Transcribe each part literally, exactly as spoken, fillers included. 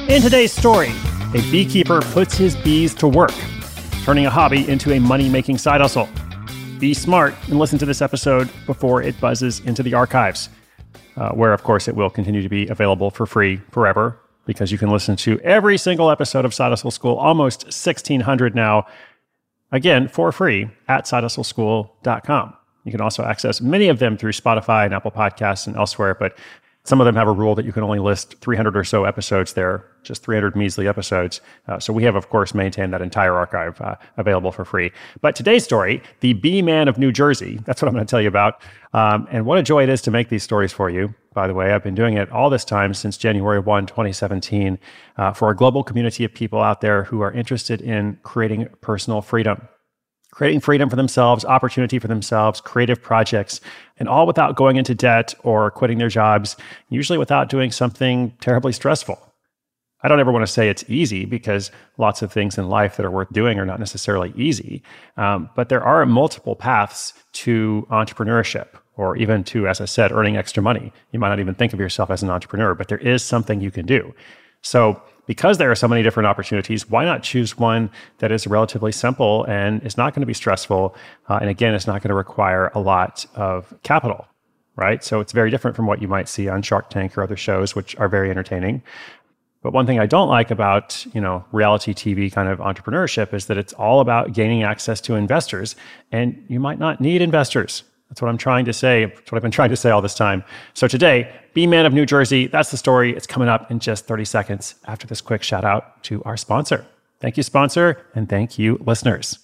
In today's story, a beekeeper puts his bees to work, turning a hobby into a money-making side hustle. Be smart and listen to this episode before it buzzes into the archives, uh, where, of course, it will continue to be available for free forever, because you can listen to every single episode of Side Hustle School, almost sixteen hundred now, again, for free at side hustle school dot com. You can also access many of them through Spotify and Apple Podcasts and elsewhere, but some of them have a rule that you can only list three hundred or so episodes there, just three hundred measly episodes. Uh, so we have, of course, maintained that entire archive uh, available for free. But today's story, the Bee Man of New Jersey, that's what I'm going to tell you about. Um, and what a joy it is to make these stories for you. By the way, I've been doing it all this time since January first, twenty seventeen, uh, for a global community of people out there who are interested in creating personal freedom. Creating freedom for themselves, opportunity for themselves, creative projects, and all without going into debt or quitting their jobs, usually without doing something terribly stressful. I don't ever want to say it's easy, because lots of things in life that are worth doing are not necessarily easy. Um, but there are multiple paths to entrepreneurship, or even to, as I said, earning extra money. You might not even think of yourself as an entrepreneur, but there is something you can do. So because there are so many different opportunities, why not choose one that is relatively simple and is not going to be stressful? Uh, and again, it's not going to require a lot of capital, right? So it's very different from what you might see on Shark Tank or other shows, which are very entertaining. But one thing I don't like about, you know, reality T V kind of entrepreneurship is that it's all about gaining access to investors, and you might not need investors. That's what I'm trying to say. That's what I've been trying to say all this time. So today, Bee Man of New Jersey, that's the story. It's coming up in just thirty seconds after this quick shout out to our sponsor. Thank you, sponsor, and thank you, listeners.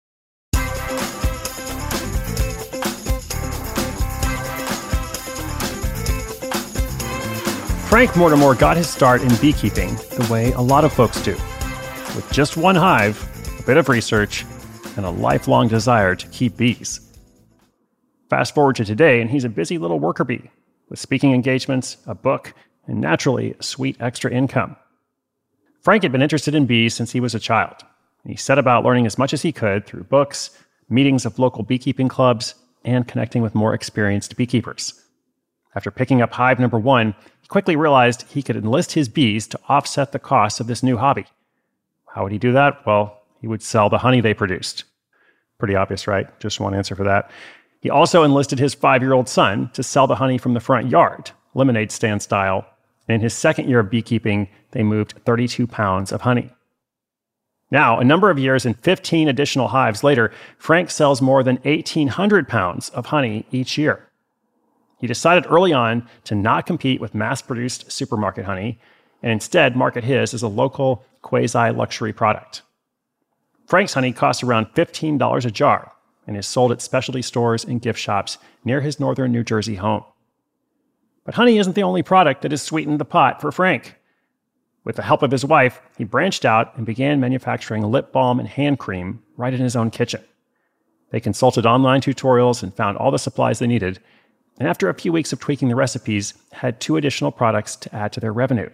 Frank Mortimer got his start in beekeeping the way a lot of folks do, with just one hive, a bit of research, and a lifelong desire to keep bees. Fast forward to today, and he's a busy little worker bee with speaking engagements, a book, and naturally, a sweet extra income. Frank had been interested in bees since he was a child, and he set about learning as much as he could through books, meetings of local beekeeping clubs, and connecting with more experienced beekeepers. After picking up hive number one, he quickly realized he could enlist his bees to offset the costs of this new hobby. How would he do that? Well, he would sell the honey they produced. Pretty obvious, right? Just one answer for that. He also enlisted his five-year-old son to sell the honey from the front yard, lemonade stand style. And in his second year of beekeeping, they moved thirty-two pounds of honey. Now, a number of years and fifteen additional hives later, Frank sells more than eighteen hundred pounds of honey each year. He decided early on to not compete with mass-produced supermarket honey, and instead market his as a local quasi-luxury product. Frank's honey costs around fifteen dollars a jar, and is sold at specialty stores and gift shops near his northern New Jersey home. But honey isn't the only product that has sweetened the pot for Frank. With the help of his wife, he branched out and began manufacturing lip balm and hand cream right in his own kitchen. They consulted online tutorials and found all the supplies they needed, and after a few weeks of tweaking the recipes, had two additional products to add to their revenue.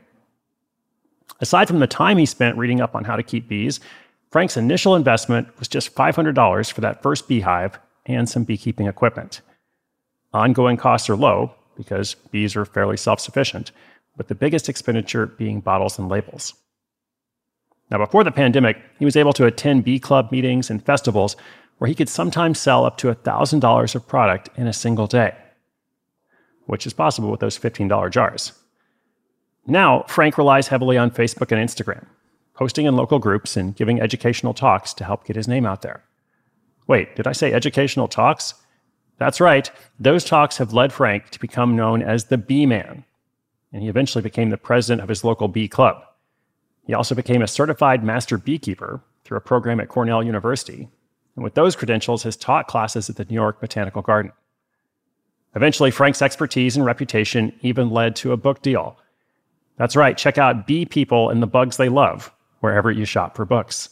Aside from the time he spent reading up on how to keep bees, Frank's initial investment was just five hundred dollars for that first beehive and some beekeeping equipment. Ongoing costs are low because bees are fairly self-sufficient, with the biggest expenditure being bottles and labels. Now, before the pandemic, he was able to attend bee club meetings and festivals where he could sometimes sell up to one thousand dollars of product in a single day, which is possible with those fifteen dollars jars. Now, Frank relies heavily on Facebook and Instagram, posting in local groups and giving educational talks to help get his name out there. Wait, did I say educational talks? That's right. Those talks have led Frank to become known as the Bee Man, and he eventually became the president of his local bee club. He also became a certified master beekeeper through a program at Cornell University, and with those credentials has taught classes at the New York Botanical Garden. Eventually, Frank's expertise and reputation even led to a book deal. That's right, check out Bee People and the Bugs They Love wherever you shop for books.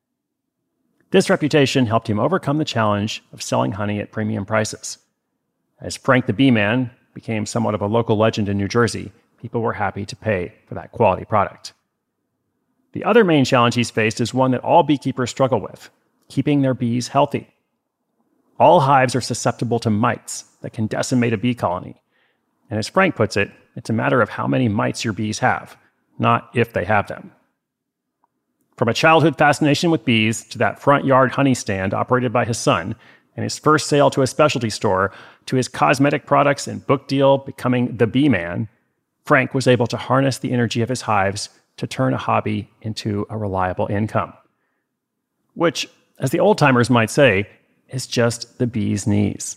This reputation helped him overcome the challenge of selling honey at premium prices. As Frank the Bee Man became somewhat of a local legend in New Jersey, people were happy to pay for that quality product. The other main challenge he's faced is one that all beekeepers struggle with: keeping their bees healthy. All hives are susceptible to mites that can decimate a bee colony. And as Frank puts it, it's a matter of how many mites your bees have, not if they have them. From a childhood fascination with bees to that front yard honey stand operated by his son, and his first sale to a specialty store, to his cosmetic products and book deal becoming the Bee Man, Frank was able to harness the energy of his hives to turn a hobby into a reliable income. Which, as the old-timers might say, is just the bee's knees.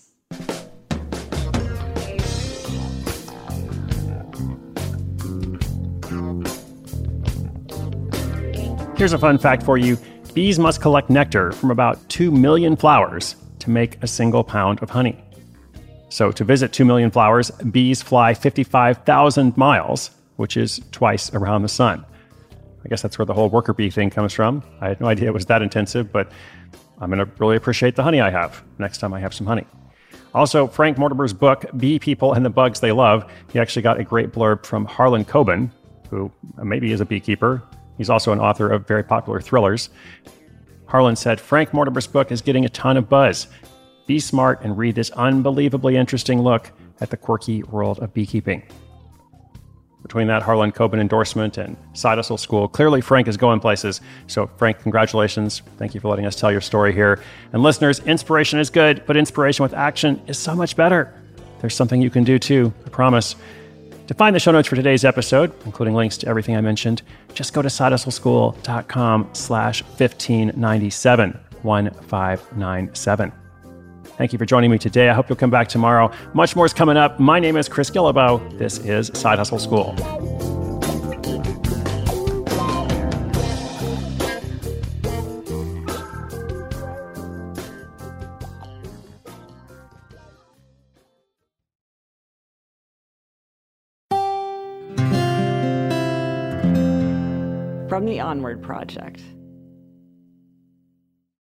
Here's a fun fact for you. Bees must collect nectar from about two million flowers to make a single pound of honey. So to visit two million flowers, bees fly fifty-five thousand miles, which is twice around the sun. I guess that's where the whole worker bee thing comes from. I had no idea it was that intensive, but I'm going to really appreciate the honey I have next time I have some honey. Also, Frank Mortimer's book, Bee People and the Bugs They Love, he actually got a great blurb from Harlan Coben, who maybe is a beekeeper. He's also an author of very popular thrillers. Harlan said, Frank Mortimer's book is getting a ton of buzz. Be smart and read this unbelievably interesting look at the quirky world of beekeeping. Between that Harlan Coben endorsement and Side Hustle School, clearly Frank is going places. So Frank, congratulations. Thank you for letting us tell your story here. And listeners, inspiration is good, but inspiration with action is so much better. There's something you can do too, I promise. To find the show notes for today's episode, including links to everything I mentioned, just go to sidehustleschool.com slash 1597, 1597. Thank you for joining me today. I hope you'll come back tomorrow. Much more is coming up. My name is Chris Guillebeau. This is Side Hustle School. From the Onward Project.